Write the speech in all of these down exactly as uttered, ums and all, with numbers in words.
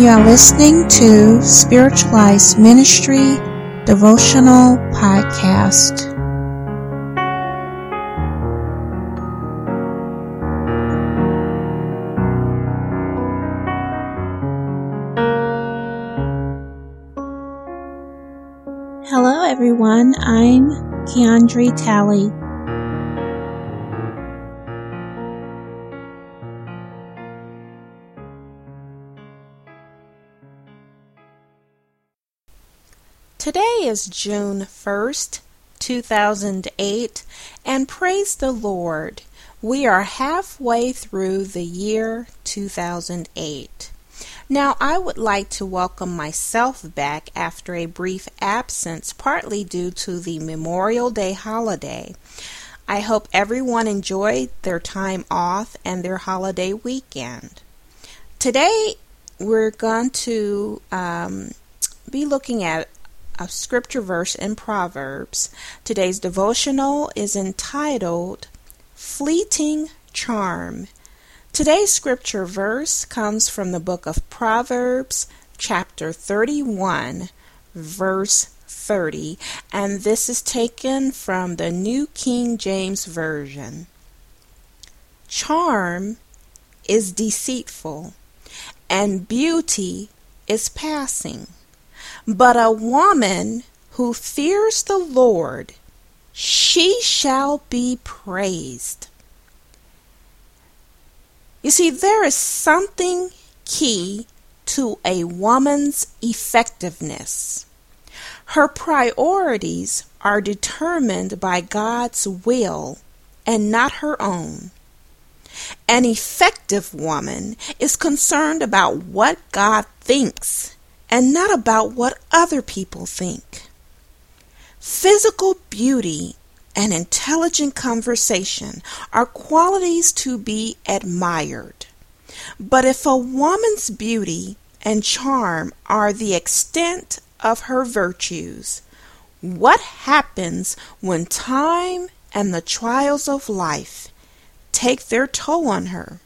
You are listening to Spiritualized Ministry Devotional Podcast. Hello everyone, I'm Keandre Talley. Today is June first, two thousand eight, and praise the Lord, we are halfway through the year two thousand eight. Now, I would like to welcome myself back after a brief absence, partly due to the Memorial Day holiday. I hope everyone enjoyed their time off and their holiday weekend. Today, we're going to um, be looking at a scripture verse in Proverbs. Today's devotional is entitled Fleeting Charm. Today's scripture verse comes from the book of Proverbs, chapter thirty-one, verse thirty, and this is taken from the New King James Version. Charm is deceitful, and beauty is passing. But a woman who fears the Lord, she shall be praised. You see, there is something key to a woman's effectiveness. Her priorities are determined by God's will and not her own. An effective woman is concerned about what God thinks and not about what other people think. Physical beauty and intelligent conversation are qualities to be admired. But if a woman's beauty and charm are the extent of her virtues, what happens when time and the trials of life take their toll on her?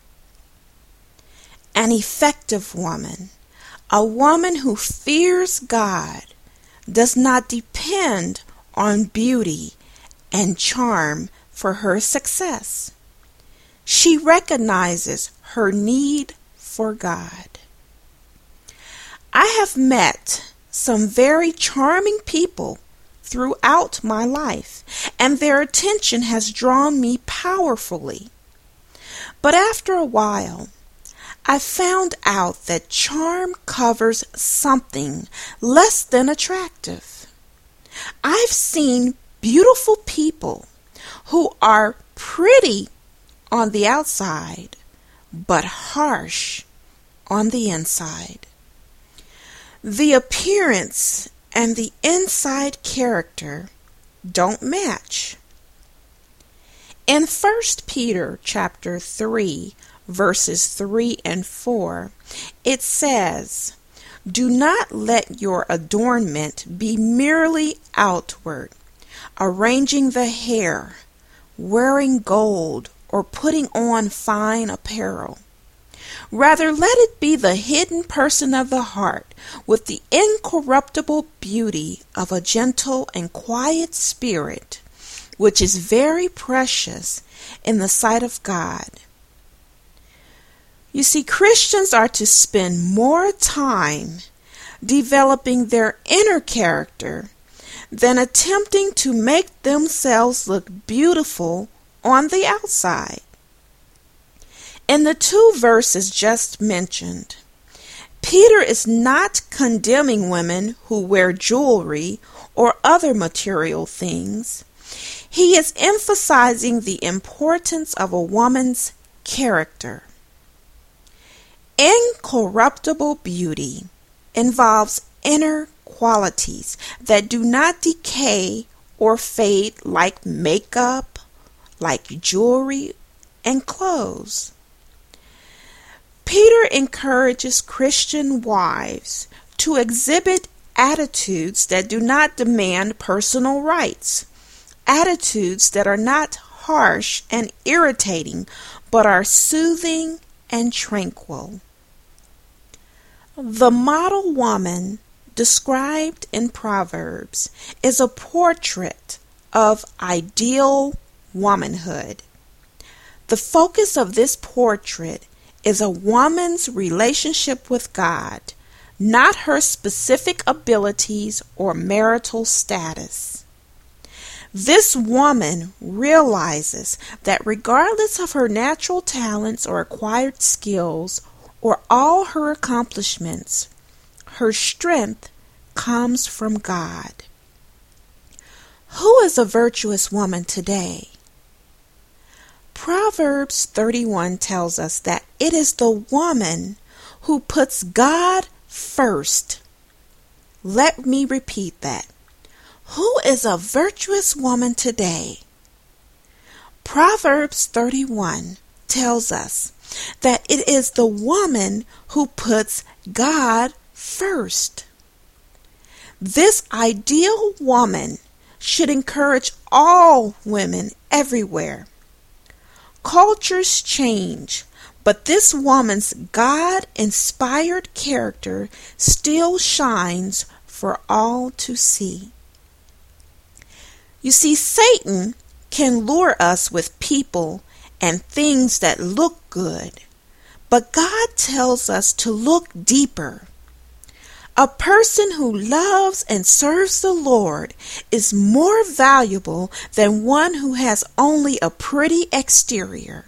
An effective woman, a woman who fears God, does not depend on beauty and charm for her success. She recognizes her need for God. I have met some very charming people throughout my life, and their attention has drawn me powerfully. But after a while, I found out that charm covers something less than attractive. I've seen beautiful people who are pretty on the outside, but harsh on the inside. The appearance and the inside character don't match. In First Peter chapter three, verses three and four, it says, "Do not let your adornment be merely outward, arranging the hair, wearing gold, or putting on fine apparel. Rather, let it be the hidden person of the heart, with the incorruptible beauty of a gentle and quiet spirit, which is very precious in the sight of God." You see, Christians are to spend more time developing their inner character than attempting to make themselves look beautiful on the outside. In the two verses just mentioned, Peter is not condemning women who wear jewelry or other material things. He is emphasizing the importance of a woman's character. Incorruptible beauty involves inner qualities that do not decay or fade like makeup, like jewelry, and clothes. Peter encourages Christian wives to exhibit attitudes that do not demand personal rights, attitudes that are not harsh and irritating, but are soothing and tranquil. The model woman described in Proverbs is a portrait of ideal womanhood. The focus of this portrait is a woman's relationship with God, not her specific abilities or marital status. This woman realizes that regardless of her natural talents or acquired skills or all her accomplishments, her strength comes from God. Who is a virtuous woman today? Proverbs thirty-one tells us that it is the woman who puts God first. Let me repeat that. Who is a virtuous woman today? Proverbs thirty-one tells us that it is the woman who puts God first. This ideal woman should encourage all women everywhere. Cultures change, but this woman's God-inspired character still shines for all to see. You see, Satan can lure us with people and things that look good, but God tells us to look deeper. A person who loves and serves the Lord is more valuable than one who has only a pretty exterior.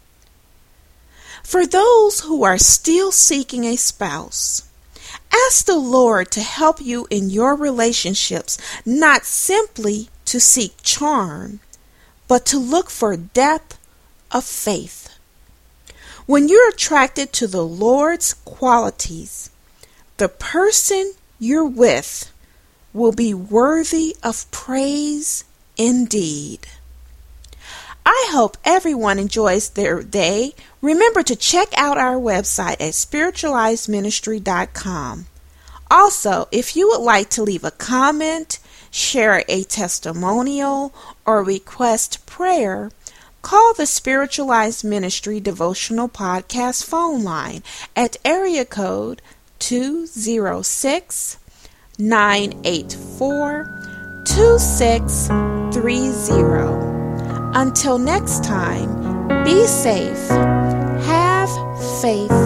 For those who are still seeking a spouse, ask the Lord to help you in your relationships, not simply to seek charm, but to look for depth of faith. When you're attracted to the Lord's qualities, the person you're with will be worthy of praise indeed. I hope everyone enjoys their day. Remember to check out our website at spiritualized ministry dot com. Also, if you would like to leave a comment, share a testimonial, or request prayer, call the Spiritualized Ministry Devotional Podcast phone line at area code two zero six, nine eight four, two six three zero. Until next time, be safe, have faith,